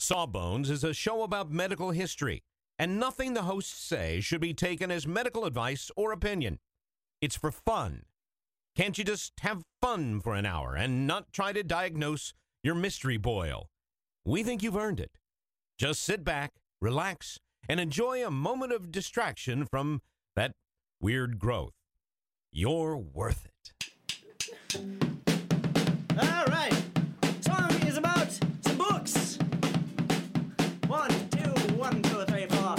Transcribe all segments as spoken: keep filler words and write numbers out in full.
Sawbones is a show about medical history, and nothing the hosts say should be taken as medical advice or opinion. It's for fun. Can't you just have fun for an hour and not try to diagnose your mystery boil? We think you've earned it. Just sit back, relax, and enjoy a moment of distraction from that weird growth. You're worth it. All right. Song is about some books. One, two, one, two, three, four.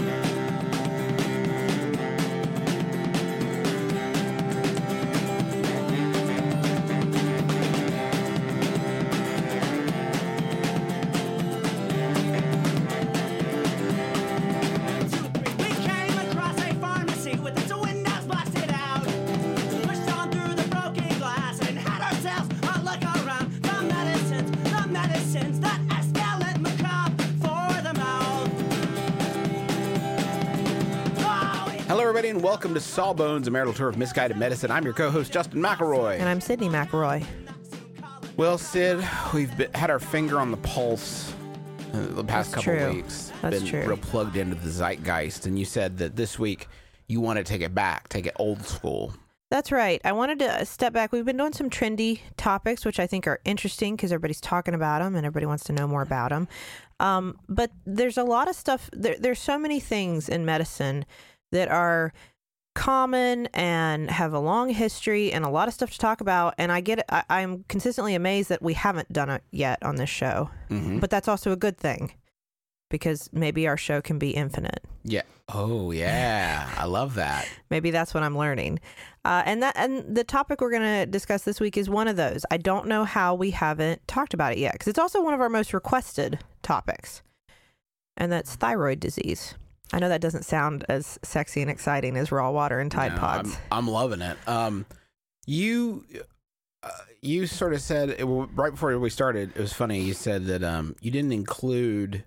Hello, everybody, and welcome to Sawbones, a marital tour of misguided medicine. I'm your co-host, Justin McElroy. And I'm Sydney McElroy. Well, Sid, we've been, had our finger on the pulse uh, the past That's couple true. of weeks. That's been true. real plugged into the zeitgeist, and you said that this week you want to take it back, take it old school. That's right. I wanted to step back. We've been doing some trendy topics, which I think are interesting because everybody's talking about them and everybody wants to know more about them. Um, but there's a lot of stuff. There, there's so many things in medicine that are common and have a long history and a lot of stuff to talk about. And I get it. I, I'm consistently amazed that we haven't done it yet on this show. Mm-hmm. But that's also a good thing because maybe our show can be infinite. Yeah. Oh, yeah. I love that. Maybe that's what I'm learning. Uh, and that and the topic we're going to discuss this week is one of those. I don't know how we haven't talked about it yet because it's also one of our most requested topics. And that's thyroid disease. I know that doesn't sound as sexy and exciting as raw water and Tide No, Pods. I'm, I'm loving it. Um, you, uh, you sort of said it, right before we started. It was funny. You said that um, you didn't include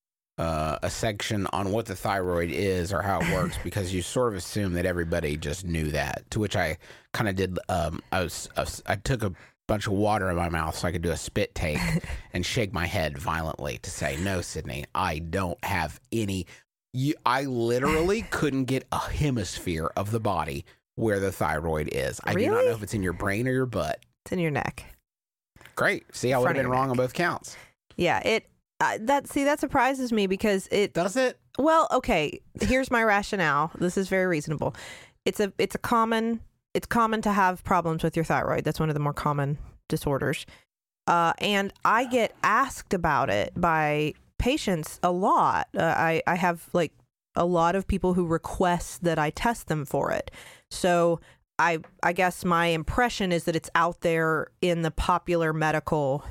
uh, a section on what the thyroid is or how it works because you sort of assumed that everybody just knew that. To which I kind of did. Um, I was, I was I took a bunch of water in my mouth so I could do a spit take and shake my head violently to say, "No, Sydney, I don't have any." You, I literally couldn't get a hemisphere of the body where the thyroid is. I do not Really? know if it's in your brain or your butt. It's in your neck. Great. See, I would have Front of been your wrong neck. on both counts. Yeah, it uh, that see that surprises me because it Does it? well, okay, here's my rationale. This is very reasonable. It's a it's a common it's common to have problems with your thyroid. That's one of the more common disorders. Uh, and I get asked about it by patients a lot. Uh, I, I have like a lot of people who request that I test them for it. So I I guess my impression is that it's out there in the popular medical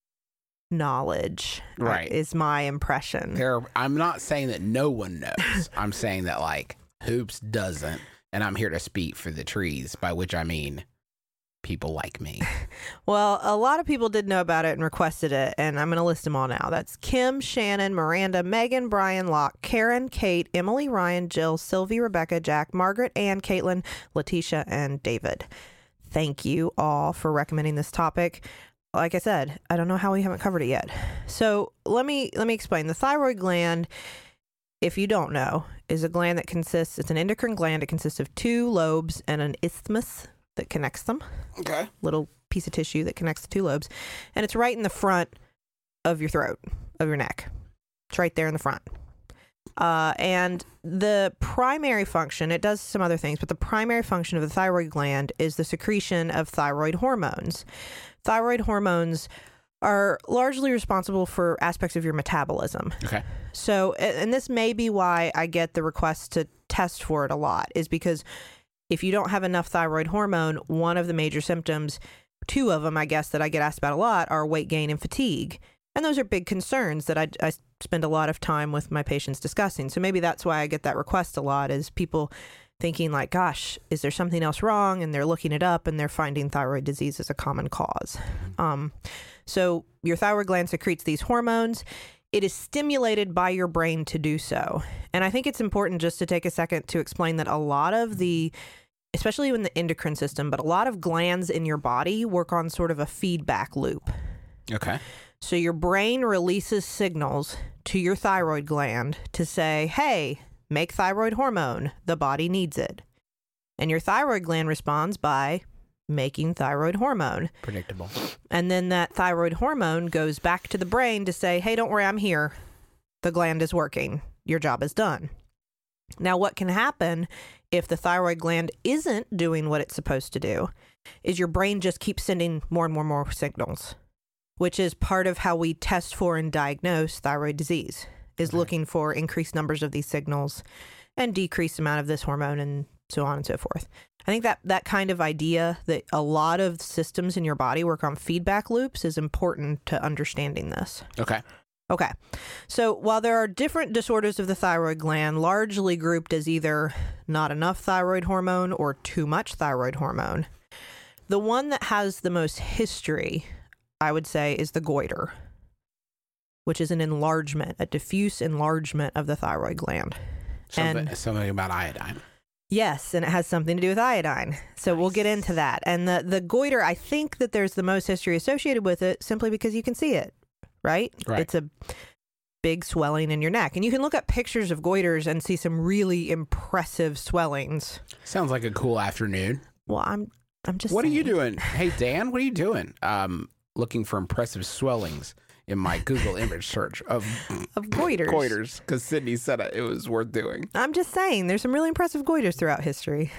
knowledge. uh, Right. Is my impression. There. I'm not saying that no one knows. I'm saying that like Hoops doesn't, and I'm here to speak for the trees, by which I mean people like me. Well, a lot of people did know about it and requested it, and I'm going to list them all now. That's Kim, Shannon, Miranda, Megan, Brian, Locke, Karen, Kate, Emily, Ryan, Jill, Sylvie, Rebecca, Jack, Margaret, Ann, Caitlin, Letitia, and David. Thank you all for recommending this topic. Like I said, I don't know how we haven't covered it yet. So let me let me explain. The thyroid gland, if you don't know, is a gland that consists, it's an endocrine gland. It consists of two lobes and an isthmus that connects them. Okay. Little piece of tissue that connects the two lobes. And it's right in the front of your throat, of your neck. It's right there in the front. Uh, and the primary function, it does some other things, but the primary function of the thyroid gland is the secretion of thyroid hormones. Thyroid hormones are largely responsible for aspects of your metabolism. Okay. So, and this may be why I get the request to test for it a lot, is because if you don't have enough thyroid hormone, one of the major symptoms, two of them, I guess, that I get asked about a lot are weight gain and fatigue. And those are big concerns that I, I spend a lot of time with my patients discussing. So maybe that's why I get that request a lot, is people thinking like, gosh, is there something else wrong? And they're looking it up and they're finding thyroid disease as a common cause. Um, so your thyroid gland secretes these hormones. It is stimulated by your brain to do so. And I think it's important just to take a second to explain that a lot of the, especially in the endocrine system, but a lot of glands in your body work on sort of a feedback loop. Okay. So your brain releases signals to your thyroid gland to say, hey, make thyroid hormone. The body needs it. And your thyroid gland responds by making thyroid hormone. Predictable. And then that thyroid hormone goes back to the brain to say, hey, don't worry, I'm here. The gland is working. Your job is done. Now, what can happen if the thyroid gland isn't doing what it's supposed to do is your brain just keeps sending more and more and more signals, which is part of how we test for and diagnose thyroid disease, is Right. looking for increased numbers of these signals and decreased amount of this hormone and so on and so forth. I think that that kind of idea that a lot of systems in your body work on feedback loops is important to understanding this. Okay. Okay. So while there are different disorders of the thyroid gland, largely grouped as either not enough thyroid hormone or too much thyroid hormone, the one that has the most history, I would say, is the goiter, which is an enlargement, a diffuse enlargement of the thyroid gland. Something, And- something about iodine. Yes, and it has something to do with iodine. So we'll get into that. And the, the goiter, I think that there's the most history associated with it simply because you can see it, right? Right. It's a big swelling in your neck. And you can look up pictures of goiters and see some really impressive swellings. Sounds like a cool afternoon. Well, I'm I'm just What are you saying. doing? Hey, Dan, what are you doing? Um, looking for impressive swellings in my Google image search of Of goiters. goiters because Sydney said it was worth doing. I'm just saying, there's some really impressive goiters throughout history.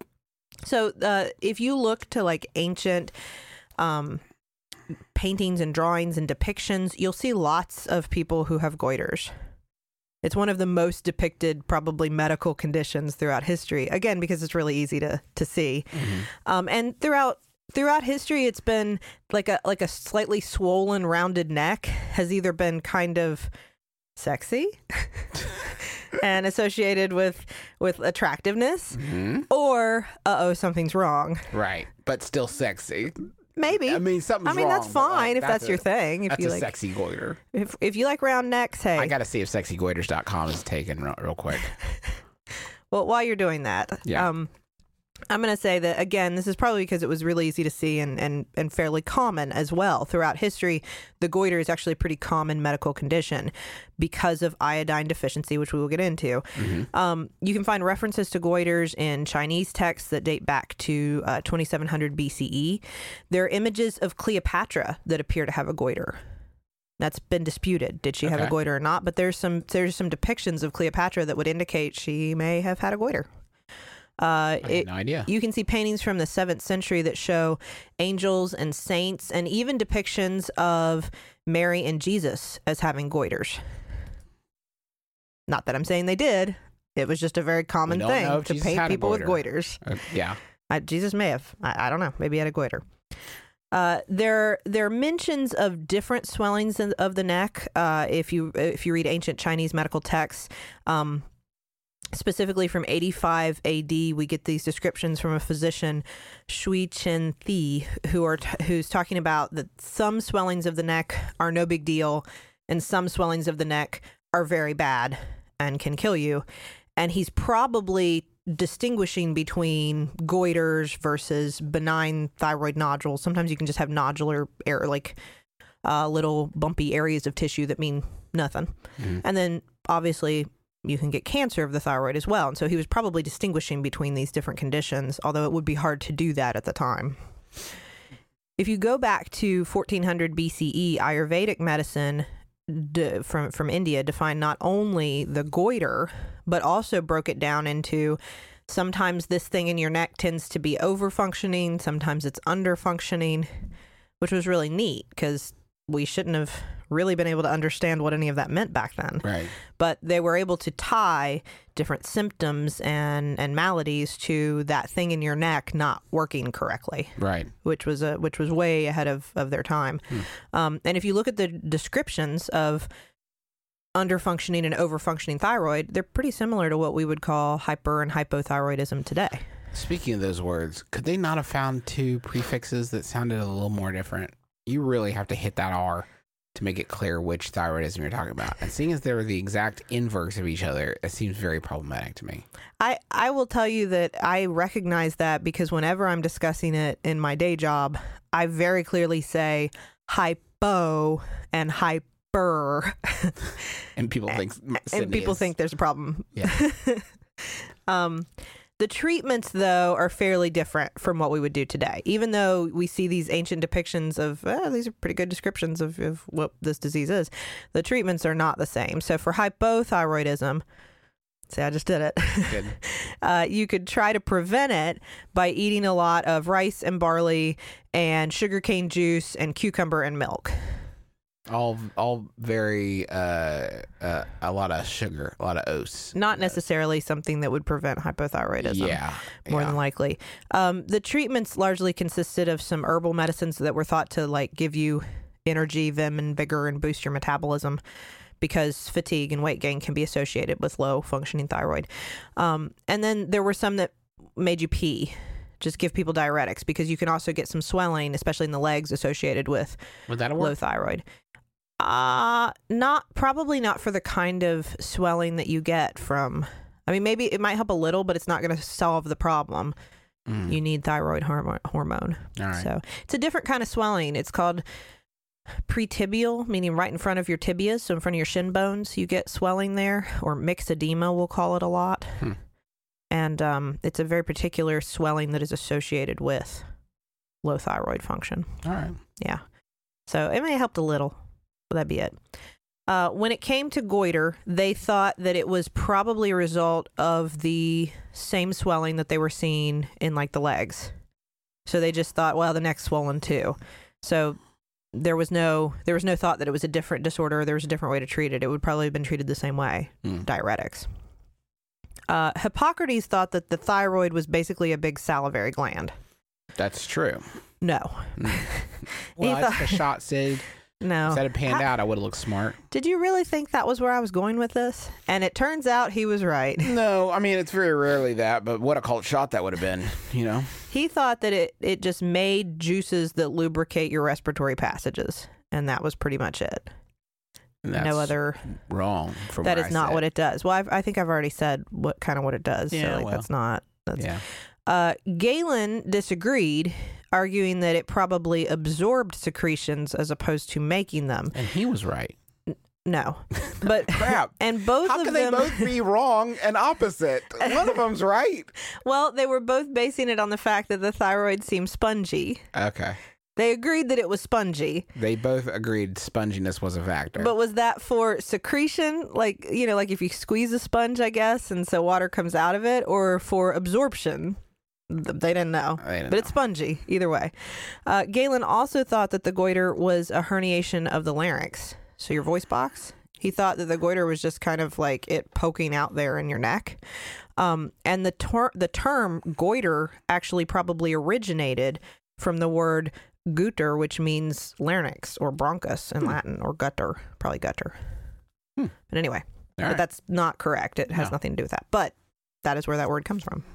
So, uh, if you look to like ancient um, paintings and drawings and depictions, you'll see lots of people who have goiters. It's one of the most depicted, probably medical conditions throughout history. Again, because it's really easy to to see, Mm-hmm. um, and throughout. Throughout history, it's been like a like a slightly swollen, rounded neck has either been kind of sexy and associated with with attractiveness, Mm-hmm. or uh oh, something's wrong. Right, but still sexy. Maybe. I mean, something's I mean, wrong, that's but, like, fine if that's, a- your thing. If That's you a like, sexy goiter. if if you like round necks, hey. I got to see if sexy goiters dot com is taken real, real quick. Well, while you're doing that, Yeah. um, I'm going to say that, again, this is probably because it was really easy to see and, and, and fairly common as well. Throughout history, the goiter is actually a pretty common medical condition because of iodine deficiency, which we will get into. Mm-hmm. Um, you can find references to goiters in Chinese texts that date back to uh, twenty-seven hundred B C E. There are images of Cleopatra that appear to have a goiter. That's been disputed. Did she have a Okay. goiter or not? But there's some there's some depictions of Cleopatra that would indicate she may have had a goiter. Uh, I had it, no idea. you can see paintings from the seventh century that show angels and saints, and even depictions of Mary and Jesus as having goiters. Not that I'm saying they did. It was just a very common don't know thing if to Jesus had paint a people with goiter. goiters. Uh, yeah. I, Jesus may have. I, I don't know. Maybe he had a goiter. Uh, there, there are mentions of different swellings in, of the neck. Uh, if you if you read ancient Chinese medical texts, um, specifically from eighty-five A D, we get these descriptions from a physician, Shui Chen Thi, who are t- who's talking about that some swellings of the neck are no big deal, and some swellings of the neck are very bad and can kill you. And he's probably distinguishing between goiters versus benign thyroid nodules. Sometimes you can just have nodular air, like uh, little bumpy areas of tissue that mean nothing. Mhm. And then obviously you can get cancer of the thyroid as well. And so he was probably distinguishing between these different conditions, although it would be hard to do that at the time. If you go back to fourteen hundred B C E, Ayurvedic medicine de- from, from India defined not only the goiter, but also broke it down into sometimes this thing in your neck tends to be over-functioning, sometimes it's under-functioning, which was really neat because we shouldn't have really been able to understand what any of that meant back then. Right. But they were able to tie different symptoms and, and maladies to that thing in your neck not working correctly, Right. which was a which was way ahead of, of their time. Hmm. Um, and if you look at the descriptions of underfunctioning and overfunctioning thyroid, they're pretty similar to what we would call hyper and hypothyroidism today. Speaking of those words, could they not have found two prefixes that sounded a little more different? You really have to hit that R to make it clear which thyroidism you're talking about. And seeing as they're the exact inverse of each other, it seems very problematic to me. I, I will tell you that I recognize that because whenever I'm discussing it in my day job, I very clearly say hy- hypo and hyper. And people think and Sydney people is- think there's a problem. Yeah. um, the treatments, though, are fairly different from what we would do today. Even though we see these ancient depictions of, oh, these are pretty good descriptions of, of what this disease is, the treatments are not the same. So for hypothyroidism, see, I just did it. Good. uh, you could try to prevent it by eating a lot of rice and barley and sugarcane juice and cucumber and milk. all all very uh, uh, a lot of sugar, a lot of oats. Not necessarily something that would prevent hypothyroidism. Yeah, More yeah. than likely. Um, the treatments largely consisted of some herbal medicines that were thought to like give you energy, vim, and vigor and boost your metabolism, because fatigue and weight gain can be associated with low functioning thyroid. Um, and then there were some that made you pee. Just give people diuretics, because you can also get some swelling, especially in the legs, associated with Would that low work? thyroid. Uh, not probably not for the kind of swelling that you get from. I mean, maybe it might help a little, but it's not going to solve the problem. Mm. You need thyroid hormo- hormone. All right. So it's a different kind of swelling. It's called pretibial, meaning right in front of your tibias, so in front of your shin bones, you get swelling there, or myxedema, we'll call it a lot. Hmm. And um, it's a very particular swelling that is associated with low thyroid function. All right. Yeah. So it may have helped a little, but that'd be it. Uh, when it came to goiter, they thought that it was probably a result of the same swelling that they were seeing in like the legs. So they just thought, well, the neck's swollen too. So there was no there was no thought that it was a different disorder. There was a different way to treat it. It would probably have been treated the same way, Mm. diuretics. Uh, Hippocrates thought that the thyroid was basically a big salivary gland. That's true. No. Mm. He Well, that's thought- the shot, Sid. No. If that had panned How- out, I would have looked smart. Did you really think that was where I was going with this? And it turns out he was right. No, I mean, it's very rarely that, but what a cult shot that would have been, you know? He thought that it, it just made juices that lubricate your respiratory passages. And that was pretty much it. And that's No other. wrong from That what is I not said. what it does. Well, I've, I think I've already said what kind of what it does. Yeah, so like, well. that's not. That's, Yeah. Uh, Galen disagreed, arguing that it probably absorbed secretions as opposed to making them. And he was right. No. But Crap. and both How of can them they both be wrong and opposite? One of them's right. well, they were both basing it on the fact that the thyroid seemed spongy. Okay. They agreed that it was spongy, They both agreed sponginess was a factor. but was that for secretion? Like, you know, like if you squeeze a sponge, I guess, and so water comes out of it, or for absorption? Th- They didn't know. They didn't But it's know. spongy, either way. Uh, Galen also thought that the goiter was a herniation of the larynx, so your voice box. He thought that the goiter was just kind of like it poking out there in your neck. Um, and the, ter- the term goiter actually probably originated from the word gutter, which means larynx or bronchus in Latin, or gutter, probably gutter. Hmm. But anyway, All but right. that's not correct. It has No. nothing to do with that. But that is where that word comes from.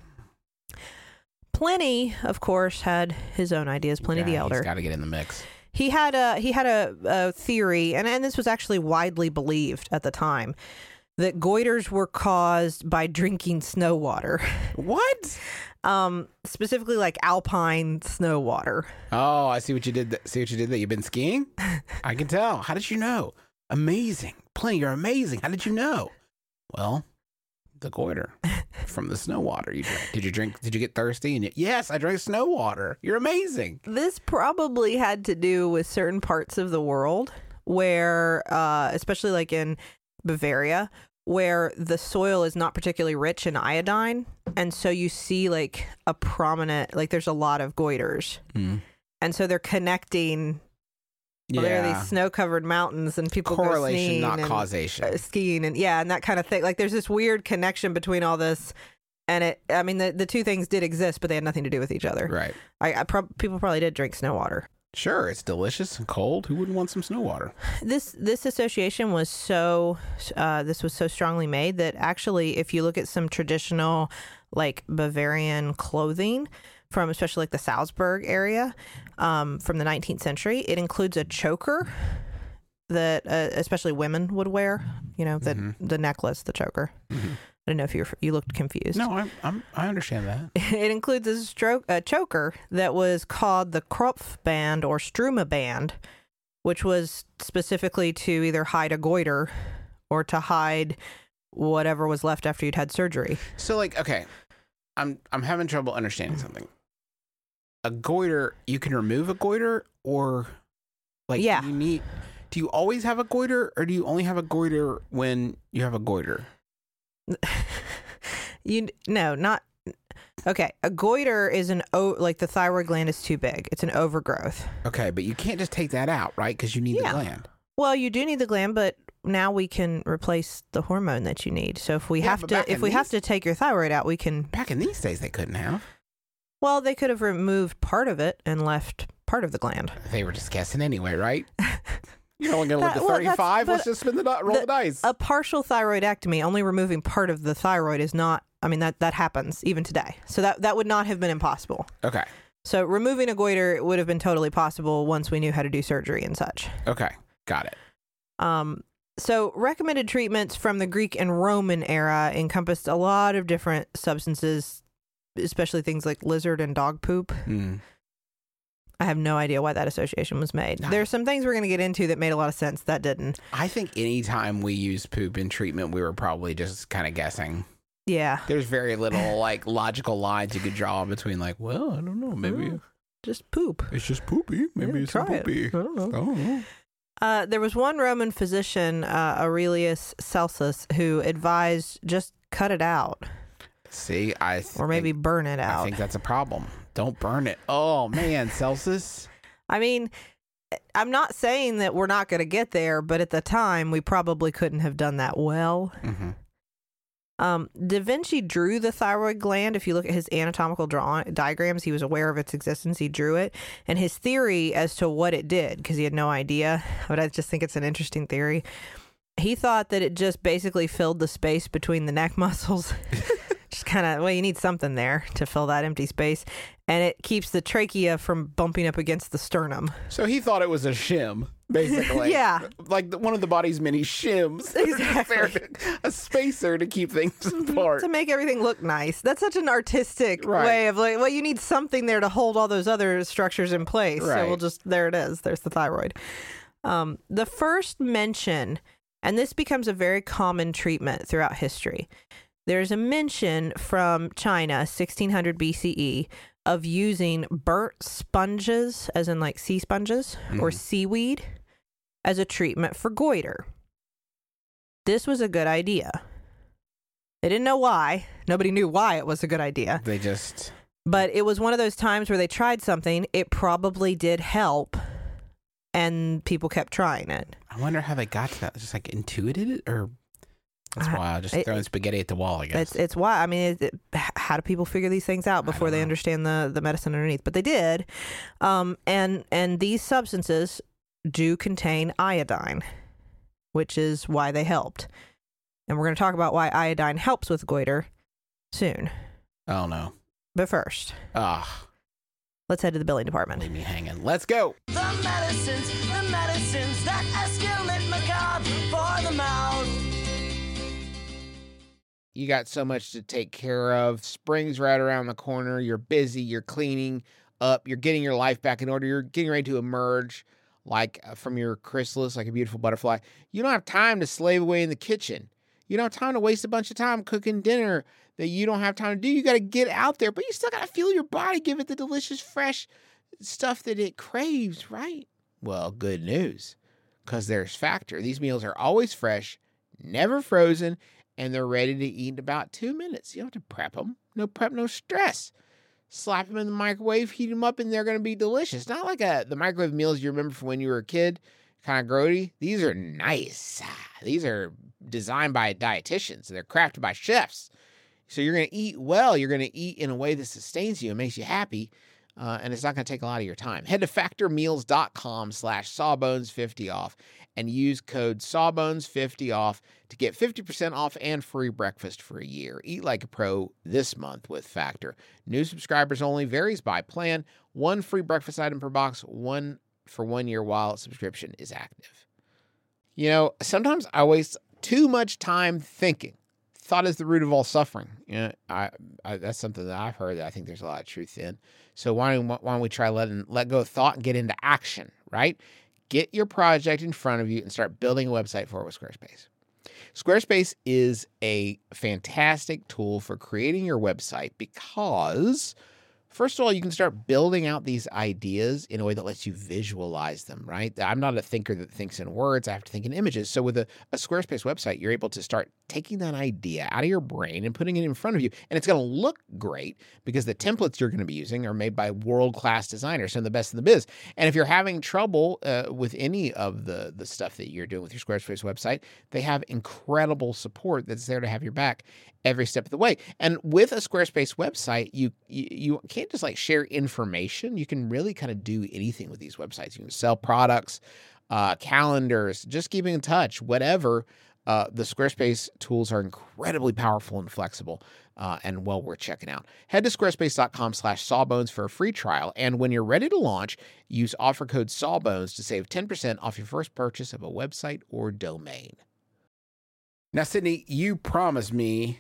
Pliny, of course, had his own ideas. Pliny Yeah, the Elder. He's got to get in the mix. He had a he had a, a theory, and, and this was actually widely believed at the time, that goiters were caused by drinking snow water, What? um, specifically like alpine snow water. Oh, I see what you did. Th- see what you did there. You've been skiing? I can tell. How did you know? Amazing. Pliny, you're amazing. How did you know? Well, the goiter from the snow water you drank. Did you drink? Did you get thirsty? And you, yes, I drank snow water. You're amazing. This probably had to do with certain parts of the world where, uh, especially like in Bavaria, where the soil is not particularly rich in iodine. And so you see like a prominent, like there's a lot of goiters. Mm. And so they're connecting. Well, there are these snow-covered mountains, and people go Correlation, skiing not and, causation. uh, skiing, and yeah, and that kind of thing. Like, there's this weird connection between all this, and it. I mean, the, the two things did exist, but they had nothing to do with each other. Right. I, I prob- people probably did drink snow water. Sure, it's delicious and cold. Who wouldn't want some snow water? This this association was so uh, this was so strongly made that actually, if you look at some traditional like Bavarian clothing from especially like the Salzburg area um, from the nineteenth century, it includes a choker that uh, especially women would wear. You know, the Mhm. the necklace, the choker. Mhm. I don't know if you you looked confused. No, I'm, I'm, I understand that. It includes a, stroke, a choker that was called the Kropf band or Struma band, which was specifically to either hide a goiter or to hide whatever was left after you'd had surgery. So, like, okay, I'm I'm having trouble understanding something. A goiter, you can remove a goiter, or like, Yeah. do you need? Do you always have a goiter, or do you only have a goiter when you have a goiter? You no, not okay. A goiter is an o like the thyroid gland is too big. It's an overgrowth. Okay, but you can't just take that out, right? Because you need Yeah. the gland. Well, you do need the gland, but now we can replace the hormone that you need. So if we Yeah, have but to, back if in we have these- to take your thyroid out, we can. Back in these days, they couldn't have. Well, they could have removed part of it and left part of the gland. They were just guessing anyway, right? You're only going to live That- to well, that's- thirty-five. Let's but just spin the di- roll the, the- dice. A partial thyroidectomy, only removing part of the thyroid, is not. I mean that that happens even today. So that that would not have been impossible. Okay. So removing a goiter would have been totally possible once we knew how to do surgery and such. Okay. Got it. Um, so recommended treatments from the Greek and Roman era encompassed a lot of different substances, especially things like lizard and dog poop. Mm. I have no idea why that association was made. No. There's some things we're going to get into that made a lot of sense that didn't. I think anytime we use poop in treatment, we were probably just kind of guessing. Yeah, There's very little like logical lines you could draw between, like, well, I don't know, maybe Oh, just poop. it's just poopy. Maybe Yeah, it's try a it. poopy. I don't know. I don't know. Uh, there was one Roman physician, uh, Aurelius Celsus, who advised just cut it out See, I th- or maybe think, burn it I out. think that's a problem. Don't burn it. Oh man, Celsius. I mean, I'm not saying that we're not going to get there, but at the time, we probably couldn't have done that well. Mm-hmm. Um, Da Vinci drew the thyroid gland. If you look at his anatomical draw- diagrams, he was aware of its existence. He drew it. And his theory as to what it did, because he had no idea, but I just think it's an interesting theory. He thought that it just basically filled the space between the neck muscles. Just kind of, well, you need something there to fill that empty space. And it keeps the trachea from bumping up against the sternum. So he thought it was a shim, basically. Yeah. Like the, one of the body's many shims. They're just there Exactly. to- a spacer to keep things apart. To make everything look nice. That's such an artistic Right. way of like, well, you need something there to hold all those other structures in place. So Right. we'll just, there it is. There's the thyroid. Um, the first mention, and this becomes a very common treatment throughout history. There's a mention from China, sixteen hundred B C E, of using burnt sponges, as in like sea sponges or Mhm. seaweed, as a treatment for goiter. This was a good idea. They didn't know why. Nobody knew why it was a good idea. They just But it was one of those times where they tried something, it probably did help, and people kept trying it. I wonder how they got to that. Just like intuited it, or that's I- wild. Just it- throwing spaghetti at the wall, I guess. It's it's why I mean, it, it, h- how do people figure these things out I before don't they know. understand the the medicine underneath? But they did, um, and and these substances do contain iodine, which is why they helped. And we're going to talk about why iodine helps with goiter soon. Oh no. But first, Ah, let's head to the billing department. leave me hanging. Let's go. The medicines, the medicines that escalate macabre for the mouth. You got so much to take care of. Spring's right around the corner. You're busy. You're cleaning up. You're getting your life back in order. You're getting ready to emerge like uh, from your chrysalis, like a beautiful butterfly. You don't have time to slave away in the kitchen. You don't have time to waste a bunch of time cooking dinner that you don't have time to do. You got to get out there, but you still got to fuel your body, give it the delicious, fresh stuff that it craves, right? Well, good news, because there's Factor. These meals are always fresh, never frozen, and they're ready to eat in about two minutes. You don't have to prep them. No prep, no stress. Slap them in the microwave, heat them up, and they're going to be delicious. Not like a, the microwave meals you remember from when you were a kid, kind of grody. These are nice. These are designed by dietitians. They're crafted by chefs. So you're going to eat well. You're going to eat in a way that sustains you and makes you happy. Uh, and it's not going to take a lot of your time. Head to factormeals.com slash sawbones fifty off and use code sawbones fifty off to get fifty percent off and free breakfast for a year. Eat like a pro this month with Factor. New subscribers only, varies by plan. One free breakfast item per box, one for one year while subscription is active. You know, sometimes I waste too much time thinking. Thought is the root of all suffering. You know, I, I that's something that I've heard that I think there's a lot of truth in. So why don't why don't we try letting let go of thought and get into action, right? get your project in front of you and start building a website for it with Squarespace. Squarespace is a fantastic tool for creating your website because, first of all, you can start building out these ideas in a way that lets you visualize them, right? I'm not a thinker that thinks in words. I have to think in images. So with a, a Squarespace website, you're able to start taking that idea out of your brain and putting it in front of you. And it's going to look great because the templates you're going to be using are made by world-class designers, some of the best in the biz. And if you're having trouble uh, with any of the, the stuff that you're doing with your Squarespace website, they have incredible support that's there to have your back every step of the way. And with a Squarespace website, you, you you can't just like share information. You can really kind of do anything with these websites. You can sell products, uh, calendars, just keeping in touch, whatever. Uh, the Squarespace tools are incredibly powerful and flexible uh, and well worth checking out. Head to squarespace.com slash sawbones for a free trial. And when you're ready to launch, use offer code sawbones to save ten percent off your first purchase of a website or domain. Now, Sydney, you promised me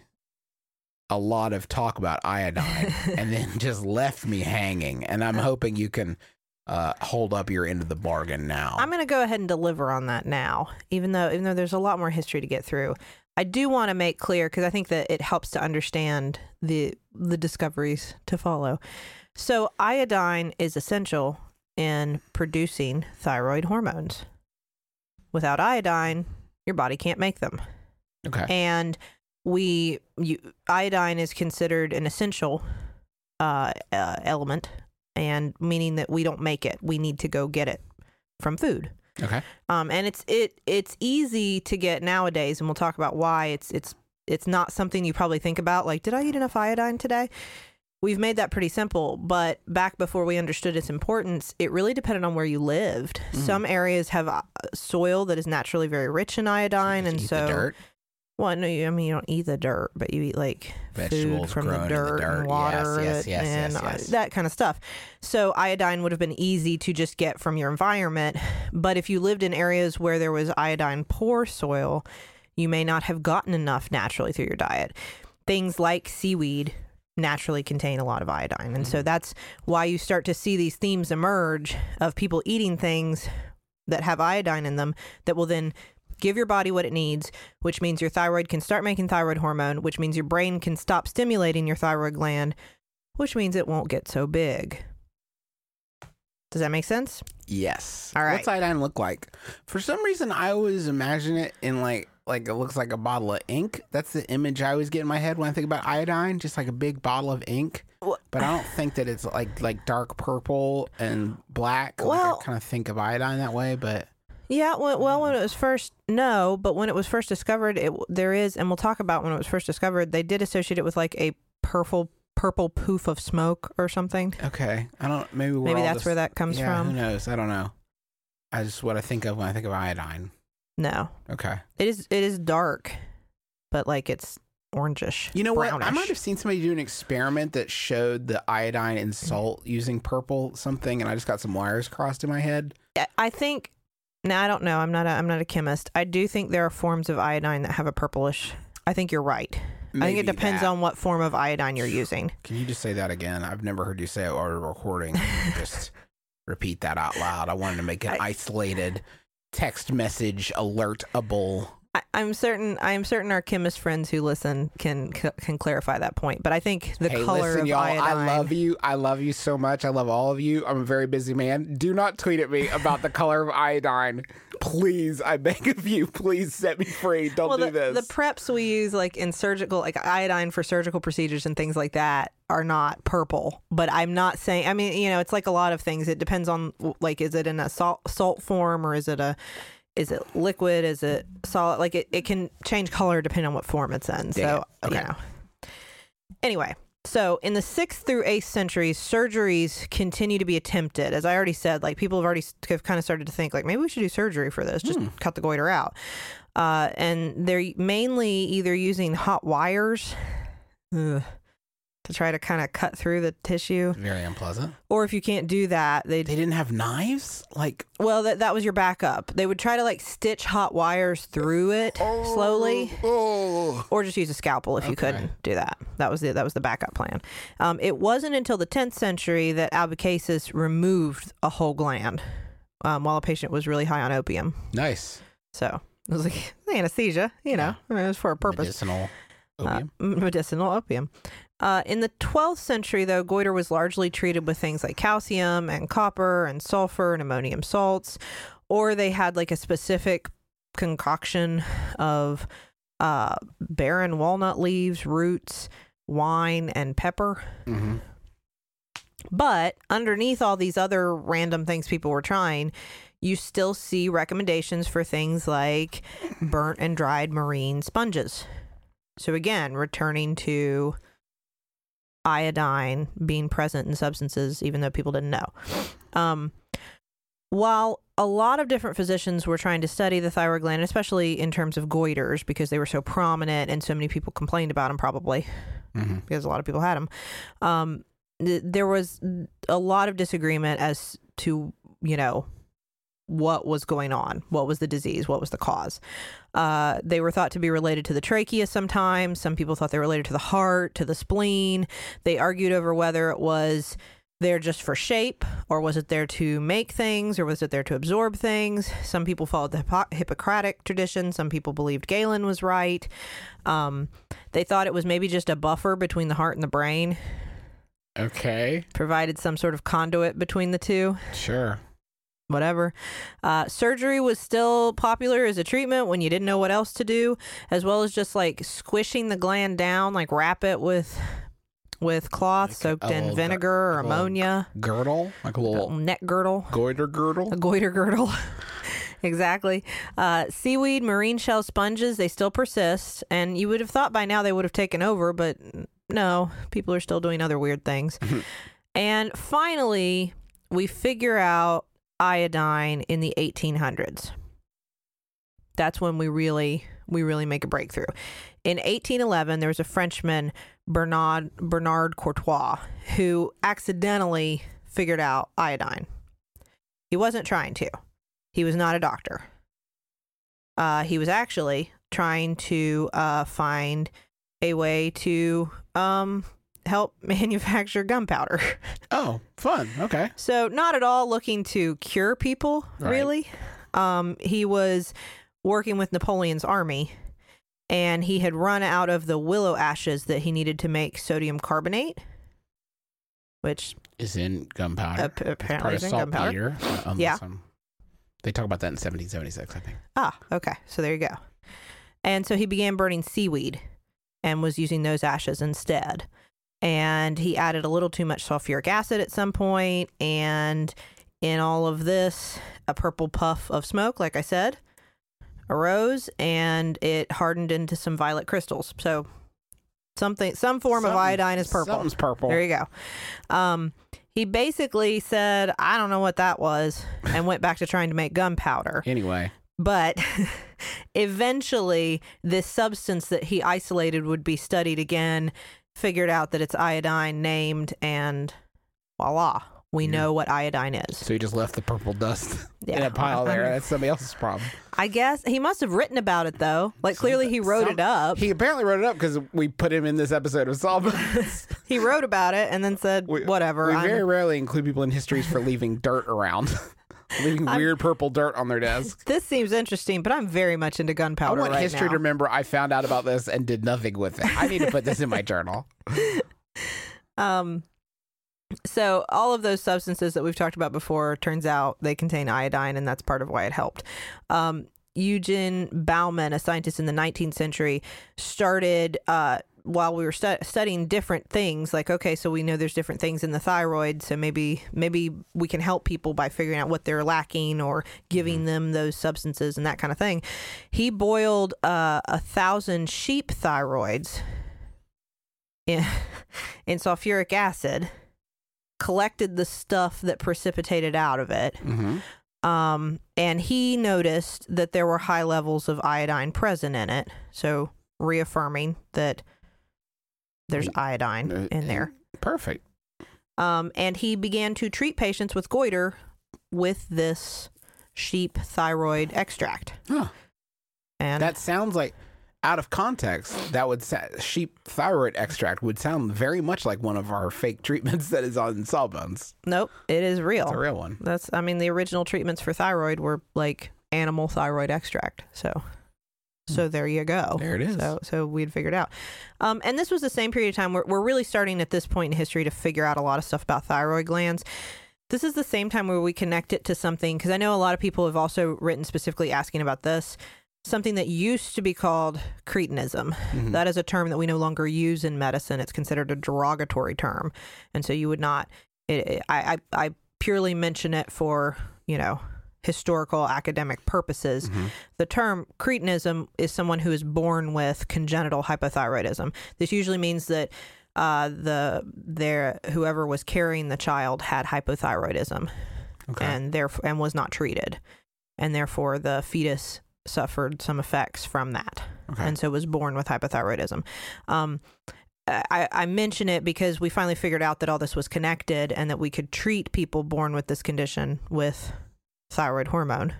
a lot of talk about iodine and then just left me hanging. And I'm hoping you can uh, hold up your end of the bargain now. I'm going to go ahead and deliver on that now, even though even though there's a lot more history to get through. I do want to make clear, because I think that it helps to understand the the discoveries to follow. So iodine is essential in producing thyroid hormones. Without iodine, your body can't make them. Okay. And we you, iodine is considered an essential uh, uh, element, and meaning that we don't make it. We need to go get it from food. Okay. Um, and it's it it's easy to get nowadays, and we'll talk about why it's it's it's not something you probably think about. Like, did I eat enough iodine today? We've made that pretty simple, but back before we understood its importance, it really depended on where you lived. Mm. Some areas have uh, soil that is naturally very rich in iodine, and eat so. The dirt? Well, no, you, I mean, you don't eat the dirt, but you eat like vegetables food from the grown dirt, in the dirt and water yes, yes, yes, and yes, uh, yes. that kind of stuff. So iodine would have been easy to just get from your environment. But if you lived in areas where there was iodine poor soil, you may not have gotten enough naturally through your diet. Things like seaweed naturally contain a lot of iodine. And mm. so that's why you start to see these themes emerge of people eating things that have iodine in them that will then give your body what it needs, which means your thyroid can start making thyroid hormone, which means your brain can stop stimulating your thyroid gland, which means it won't get so big. Does that make sense? Yes. All right. What's iodine look like? For some reason, I always imagine it in like, like it looks like a bottle of ink. That's the image I always get in my head when I think about iodine, just like a big bottle of ink. But I don't think that it's like like dark purple and black. Well, like I kind of think of iodine that way, but... Yeah, well, well, when it was first, no, but when it was first discovered, it there is, and we'll talk about when it was first discovered, they did associate it with like a purple purple poof of smoke or something. Okay. I don't, maybe we're Maybe all that's just, where that comes yeah, from. who knows? I don't know. I just what I think of when I think of iodine. No. Okay. It is it is dark, but like it's orangish. You know brownish. what? I might have seen somebody do an experiment that showed the iodine in salt using purple something, and I just got some wires crossed in my head. I think... Now, I don't know. I'm not a, I'm not a chemist. I do think there are forms of iodine that have a purplish. I think you're right. Maybe I think it depends that. on what form of iodine you're using. Can you just say that again? I've never heard you say it while we're recording. Just repeat that out loud. I wanted to make an I, isolated text message alertable. I, I'm certain. I am certain our chemist friends who listen can can clarify that point. But I think the hey, color listen, of y'all, iodine. I love you. I love you so much. I love all of you. I'm a very busy man. Do not tweet at me about the color of iodine. Please, I beg of you. Please set me free. Don't well, do the, this. The preps we use, like in surgical, like iodine for surgical procedures and things like that, are not purple. But I'm not saying. I mean, you know, it's like a lot of things. It depends on, like, is it in a salt salt form or is it a Is it liquid? Is it solid? Like it, it can change color depending on what form it's in. So, yeah. Okay. you know. Anyway, so in the sixth through eighth centuries, surgeries continue to be attempted. As I already said, like people have already have kind of started to think like maybe we should do surgery for this, just hmm. cut the goiter out. Uh, and they're mainly either using hot wires ugh, to try to kind of cut through the tissue. Very unpleasant. Or if you can't do that, they They didn't have knives? Like, well, that that was your backup. They would try to like stitch hot wires through it slowly, oh. or just use a scalpel if you Okay. couldn't do that. That was the that was the backup plan. Um, it wasn't until the tenth century that Albicasis removed a whole gland, um, while a patient was really high on opium. Nice. So it was like anesthesia, you know, I mean, it was for a purpose. Medicinal opium. Uh, medicinal opium. Uh, in the twelfth century, though, goiter was largely treated with things like calcium and copper and sulfur and ammonium salts, or they had like a specific concoction of uh, barren walnut leaves, roots, wine, and pepper. Mm-hmm. But underneath all these other random things people were trying, you still see recommendations for things like burnt and dried marine sponges. So again, returning to iodine being present in substances, even though people didn't know. Um, while a lot of different physicians were trying to study the thyroid gland, especially in terms of goiters, because they were so prominent and so many people complained about them, probably Mm-hmm. because a lot of people had them. Um, th- there was a lot of disagreement as to, you know, what was going on, what was the disease, what was the cause. Uh, they were thought to be related to the trachea sometimes. Some people thought they were related to the heart, to the spleen. They argued over whether it was there just for shape, or was it there to make things, or was it there to absorb things. Some people followed the Hippo- Hippocratic tradition. Some people believed Galen was right. Um, they thought it was maybe just a buffer between the heart and the brain, Okay. provided some sort of conduit between the two. Sure. Whatever. Uh, surgery was still popular as a treatment when you didn't know what else to do, as well as just like squishing the gland down, like wrap it with with cloth Like a- soaked a in little vinegar gir- or a little ammonia, Girdle? Like a a little neck girdle, goiter girdle? a goiter girdle. Exactly. Uh, seaweed, marine shell sponges, they still persist, and you would have thought by now they would have taken over, but no, people are still doing other weird things. And finally, we figure out iodine in the eighteen hundreds. That's when we really we really make a breakthrough. In eighteen eleven, there was a Frenchman, Bernard Bernard Courtois, who accidentally figured out iodine. He wasn't trying to. He was not a doctor. Uh, he was actually trying to uh, find a way to um, help manufacture gunpowder. Oh, fun. Okay. So not at all looking to cure people, Right. really. Um, he was working with Napoleon's army, and he had run out of the willow ashes that he needed to make sodium carbonate, which Is in gunpowder. ap- It's apparently part is of in gunpowder. saltpeter. uh, unless Yeah. I'm- they talk about that in seventeen seventy-six, I think. Ah, okay. So there you go. And so he began burning seaweed and was using those ashes instead. And he added a little too much sulfuric acid at some point, and in all of this, a purple puff of smoke, like I said, arose, and it hardened into some violet crystals. So something, some form of Something- iodine is purple. Something's purple. There you go. Um, he basically said, I don't know what that was, and went back to trying to make gunpowder. Anyway. But eventually, this substance that he isolated would be studied again, figured out that it's iodine, named, and voila, we Yeah. know what iodine is. So he just left the purple dust in Yeah. a pile there. That's somebody else's problem. I guess he must have written about it, though. Like, clearly he wrote Some- it up. He apparently wrote it up because we put him in this episode of Sawbones. He wrote about it and then said, We- whatever. We I'm- very rarely include people in histories for leaving dirt around, leaving I'm- weird purple dirt on their desk. This seems interesting, but I'm very much into I gunpowder want right history now. to remember I found out about this and did nothing with it. I need to put this in my journal. Um, so all of those substances that we've talked about before, turns out they contain iodine, and that's part of why it helped. Um, Eugen Baumann, a scientist in the nineteenth century, started, uh, while we were stu- studying different things, like, okay, so we know there's different things in the thyroid, so maybe maybe we can help people by figuring out what they're lacking or giving Mm-hmm. them those substances and that kind of thing. He boiled uh, a thousand sheep thyroids in, in sulfuric acid, collected the stuff that precipitated out of it, Mm-hmm. um, and he noticed that there were high levels of iodine present in it, so reaffirming that there's iodine Uh, in there. Perfect. Um, and he began to treat patients with goiter with this sheep thyroid extract. Huh. And That sounds like out of context, that would sa- sheep thyroid extract would sound very much like one of our fake treatments that is on Sawbones. Nope, it is real. It's a real one. That's, I mean, the original treatments for thyroid were like animal thyroid extract. So, so there you go. There it is. So, so we'd figured out. Um, and this was the same period of time where we're really starting at this point in history to figure out a lot of stuff about thyroid glands. This is the same time where we connect it to something, because I know a lot of people have also written specifically asking about this, something that used to be called cretinism. Mm-hmm. That is a term that we no longer use in medicine. It's considered a derogatory term. And so you would not, it, it, I, I, I purely mention it for, you know, historical academic purposes. Mm-hmm. The term cretinism is someone who is born with congenital hypothyroidism. This usually means that uh, the their whoever was carrying the child had hypothyroidism, Okay. and therefore and was not treated, and therefore the fetus suffered some effects from that, Okay. and so was born with hypothyroidism. Um, I, I mention it because we finally figured out that all this was connected, and that we could treat people born with this condition with thyroid hormone.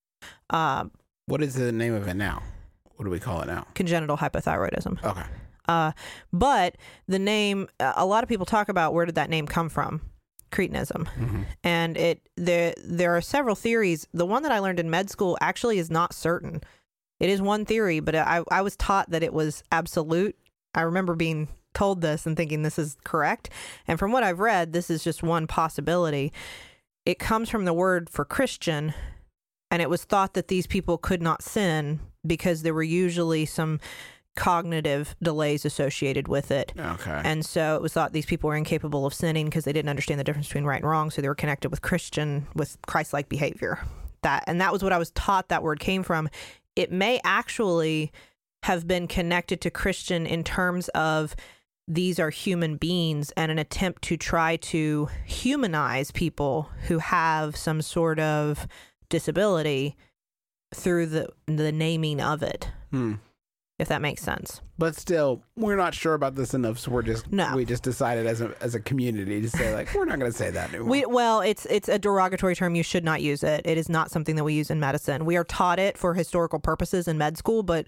Uh, What is the name of it now? What do we call it now? congenital hypothyroidism. Okay. Uh, but the name, a lot of people talk about where did that name come from? Cretinism. Mm-hmm. And it there there are several theories. The one that I learned in med school actually is not certain. It is one theory, but I, I was taught that it was absolute. I remember being told this and thinking this is correct. And from what I've read, this is just one possibility. It comes from the word for Christian, and it was thought that these people could not sin because there were usually some cognitive delays associated with it. Okay. And so it was thought these people were incapable of sinning because they didn't understand the difference between right and wrong. So they were connected with Christian, with Christ-like behavior. That and that was what I was taught that word came from. It may actually have been connected to Christian in terms of these are human beings, and an attempt to try to humanize people who have some sort of disability through the the naming of it. Hmm. If that makes sense. But still, we're not sure about this enough, so we're just No. we just decided as a as a community to say, like, we're not going to say that anymore. We well, it's it's a derogatory term. You should not use it. It is not something that we use in medicine. We are taught it for historical purposes in med school, but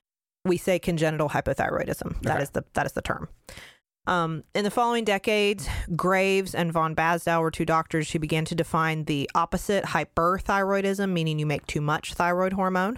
we say congenital hypothyroidism. That Okay. is the that is the term. Um, in the following decades, Graves and von Basdow were two doctors who began to define the opposite, hyperthyroidism, meaning you make too much thyroid hormone.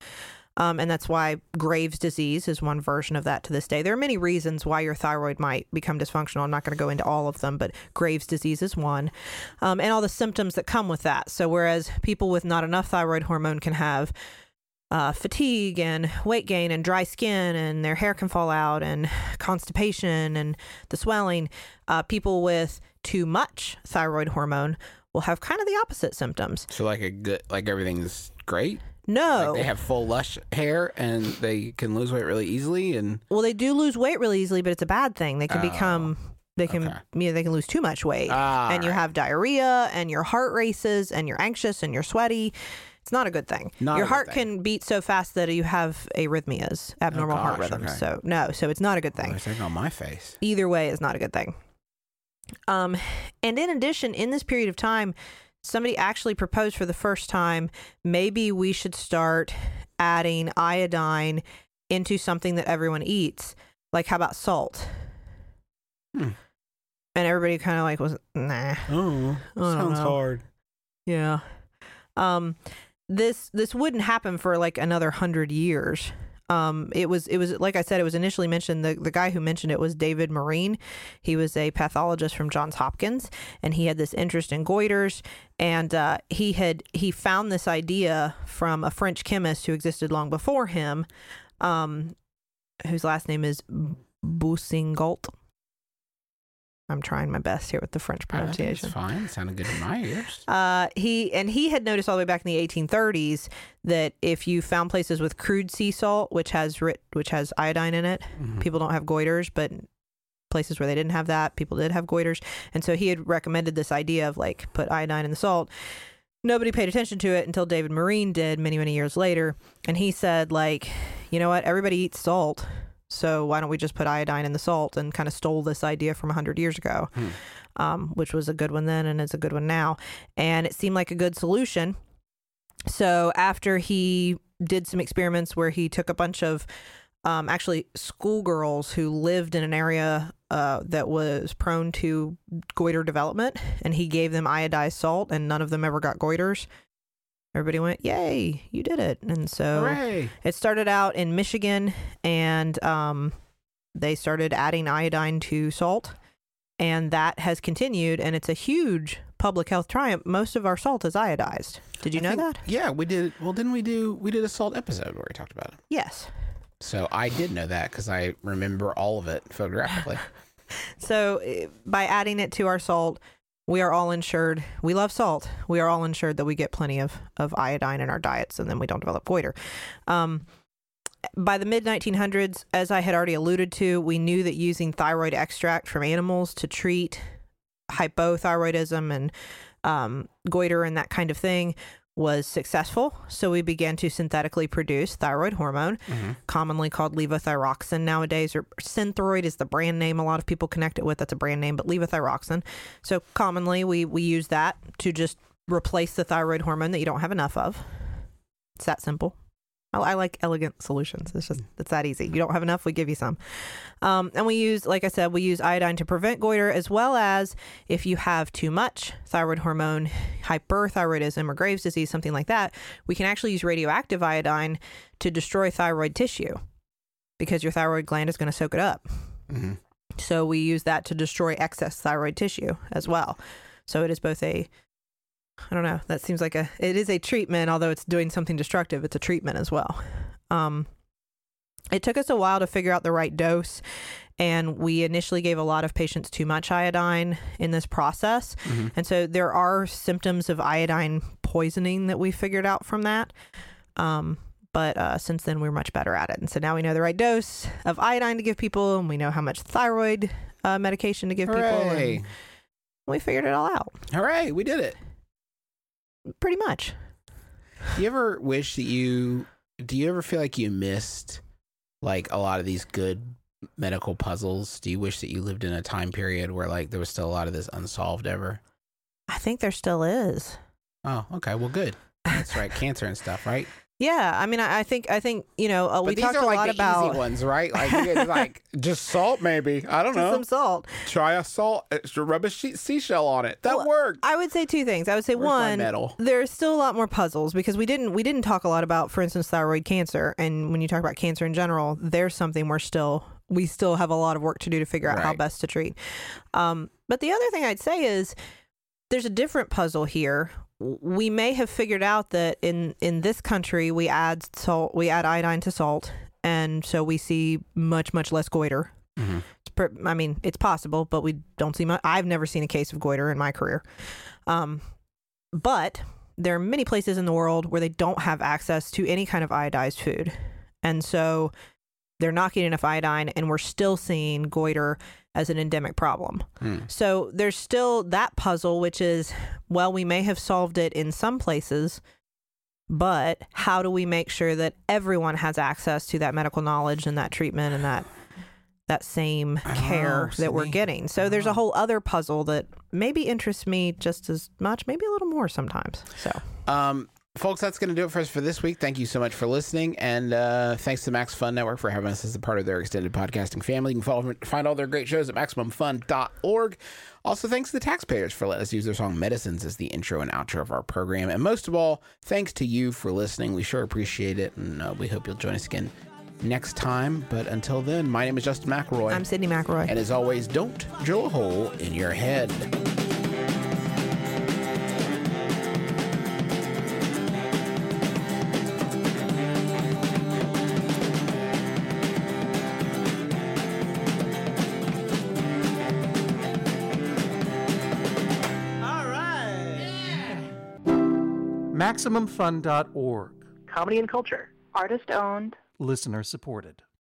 Um, and that's why Graves' disease is one version of that to this day. There are many reasons why your thyroid might become dysfunctional. I'm not going to go into all of them, but Graves' disease is one. Um, and all the symptoms that come with that. So whereas people with not enough thyroid hormone can have uh, fatigue and weight gain and dry skin, and their hair can fall out, and constipation and the swelling, uh, people with too much thyroid hormone will have kind of the opposite symptoms. So like a good, like everything's great. No. Like they have full lush hair and they can lose weight really easily. And Well, they do lose weight really easily, but it's a bad thing. They can Oh, become, they can, okay. you know, they can lose too much weight, Ah, and you right. have diarrhea, and your heart races, and you're anxious, and you're sweaty. It's not a good thing. Not your a good heart thing. can beat so fast that you have arrhythmias, abnormal heart gosh, rhythms. okay. So no, so it's not a good oh, thing. they're taking on my face. Either way is not a good thing. Um, and in addition, in this period of time, somebody actually proposed for the first time, maybe we should start adding iodine into something that everyone eats. Like, how about salt? Hmm. And everybody kind of like was, nah. Oh, I don't sounds know. hard. Yeah. Um, this this wouldn't happen for like another hundred years. Um, it was it was like I said, it was initially mentioned. The the guy who mentioned it was David Marine. He was a pathologist from Johns Hopkins, and he had this interest in goiters. And uh, he had he found this idea from a French chemist who existed long before him, um, whose last name is Boussingault. I'm trying my best here with the French I think pronunciation. it's fine. It sounded good in my ears. Uh, he and he had noticed all the way back in the eighteen thirties that if you found places with crude sea salt, which has writ, which has iodine in it, Mhm. people don't have goiters, but places where they didn't have that, people did have goiters. And so he had recommended this idea of like put iodine in the salt. Nobody paid attention to it until David Marine did many, many years later. And he said, like, you know what? Everybody eats salt. So why don't we just put iodine in the salt, and kind of stole this idea from one hundred years ago, Hmm. um, which was a good one then and is a good one now. And it seemed like a good solution. So after he did some experiments where he took a bunch of um, actually schoolgirls who lived in an area uh, that was prone to goiter development, and he gave them iodized salt, and none of them ever got goiters. Everybody went, yay, you did it. And so Hooray. it started out in Michigan, and um, they started adding iodine to salt, and that has continued, and it's a huge public health triumph. Most of our salt is iodized. Did you I know think- that? Yeah, we did. Well, didn't we do? We did a salt episode where we talked about it. Yes. So I did know that because I remember all of it photographically. So eh, by adding it to our salt, we are all insured. We love salt. We are all insured that we get plenty of, of iodine in our diets, and then we don't develop goiter. Um, by the mid nineteen hundreds, as I had already alluded to, we knew that using thyroid extract from animals to treat hypothyroidism and um, goiter and that kind of thing was successful. So we began to synthetically produce thyroid hormone, Mm-hmm. commonly called levothyroxine nowadays, or Synthroid is the brand name a lot of people connect it with. That's a brand name, but levothyroxine. So commonly we, we use that to just replace the thyroid hormone that you don't have enough of. It's that simple. I, I like elegant solutions. It's just, it's that easy. You don't have enough, we give you some. Um, and we use, like I said, we use iodine to prevent goiter, as well as if you have too much thyroid hormone, hyperthyroidism or Graves' disease, something like that, we can actually use radioactive iodine to destroy thyroid tissue because your thyroid gland is going to soak it up. Mm-hmm. So we use that to destroy excess thyroid tissue as well. So it is both a, I don't know, that seems like a, it is a treatment, although it's doing something destructive, it's a treatment as well. Um, it took us a while to figure out the right dose, and we initially gave a lot of patients too much iodine in this process. Mm-hmm. And so there are symptoms of iodine poisoning that we figured out from that. Um, but uh, since then, we're much better at it. And so now we know the right dose of iodine to give people, and we know how much thyroid uh, medication to give people. Hooray. And we figured it all out, Hooray, we did it. pretty much. Do you ever wish that you, do you ever feel like you missed like a lot of these good medical puzzles? Do you wish that you lived in a time period where like there was still a lot of this unsolved ever? I think there still is. Oh, okay. Well, good. That's right. Cancer and stuff, right? Yeah, I mean, I, I think, I think you know, uh, But we these talked are a like lot the about easy ones, right? Like, you get, like just salt, maybe. I don't just know. some salt. Try a salt, extra rub a she- seashell on it. That Well, worked. I would say two things. I would say Where's my one, medal? there's still a lot more puzzles because we didn't we didn't talk a lot about, for instance, thyroid cancer. And when you talk about cancer in general, there's something we're still we still have a lot of work to do to figure out how Right. best to treat. Um, but the other thing I'd say is there's a different puzzle here. We may have figured out that in in this country we add salt, we add iodine to salt, and so we see much much less goiter. Mm-hmm. It's per, I mean, it's possible, but we don't see much. I've never seen a case of goiter in my career. Um, but there are many places in the world where they don't have access to any kind of iodized food, and so they're not getting enough iodine, and we're still seeing goiter as an endemic problem. Hmm. So there's still that puzzle, which is, well, we may have solved it in some places, but how do we make sure that everyone has access to that medical knowledge and that treatment and that that same I don't care know, that we're Sydney. getting? So there's a whole other puzzle that maybe interests me just as much, maybe a little more sometimes. So Um, folks, that's going to do it for us for this week. Thank you so much for listening. And uh, thanks to Max Fun Network for having us as a part of their extended podcasting family. You can follow, find all their great shows at maximum fun dot org. Also, thanks to the taxpayers for letting us use their song Medicines as the intro and outro of our program. And most of all, thanks to you for listening. We sure appreciate it. And uh, we hope you'll join us again next time. But until then, my name is Justin McElroy. I'm Sydney McElroy. And as always, don't drill a hole in your head. All right. maximum fun dot org. Comedy and culture. Artist owned. Listener supported.